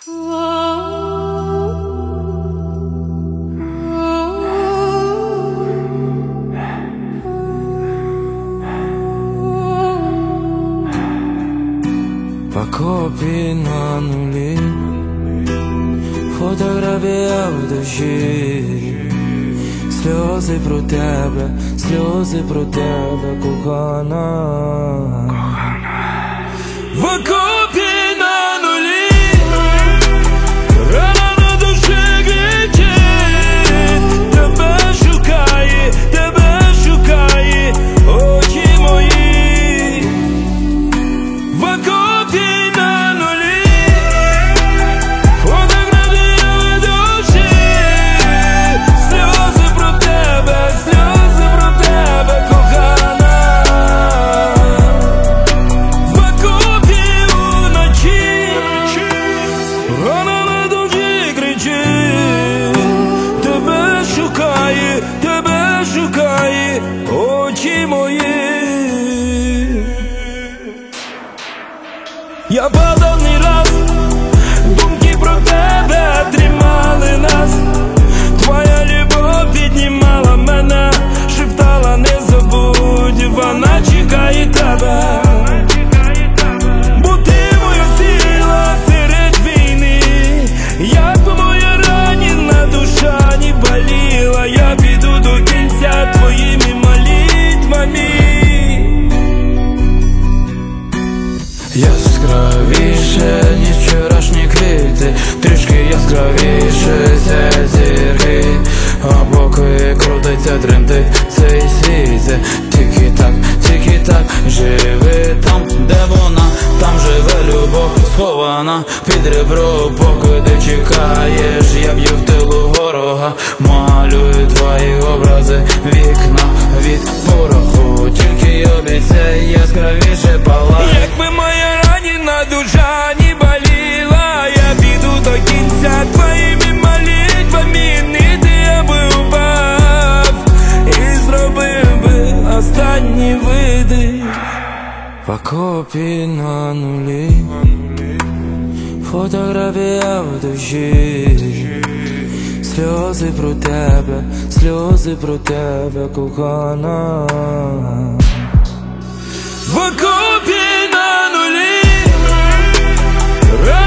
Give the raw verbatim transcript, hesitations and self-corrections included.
В окопі на нулі, фотографія в душі, сльози про тебе, сльози про тебе, кохана. В окопі на нулі, рана на душі кричить, тебе шукає, тебе шукає, очі мої. В окопі на нулі, фотографія в душі, сльози про тебе, сльози про тебе, кохана. В окопі уночі, рана на душі кричить, тебе шукає, тебе шукає, очі мої. Я падав не раз, думки про тебе тримали нас. Твоя любов піднімала мене, шептала не забудь, вона чекає тебе. Бо ти моя сила серед війни, як би моя ранена душа не боліла, я піду до кінця твоїми молитвами. Яскравіше, ніж вчорашні квіти, трішки яскравіше ці зірки. А поки крутиться, тремтить цей світ, тільки так, тільки так, живи там, де вона, там живе любов схована під ребро. Поки ти чекаєш, я б'ю в тилу ворога, малюю твої образи, вікна від пороху, тільки обіцяй яскравіше палай. Якби моя ранена душа не боліла, я піду до кінця твоїми молитвами. Ниди я би упав і зробив би останній видих. В окопі на нулі, фотографія в душі, сльози про тебе, сльози про тебе, кохана. В окопі на нулі,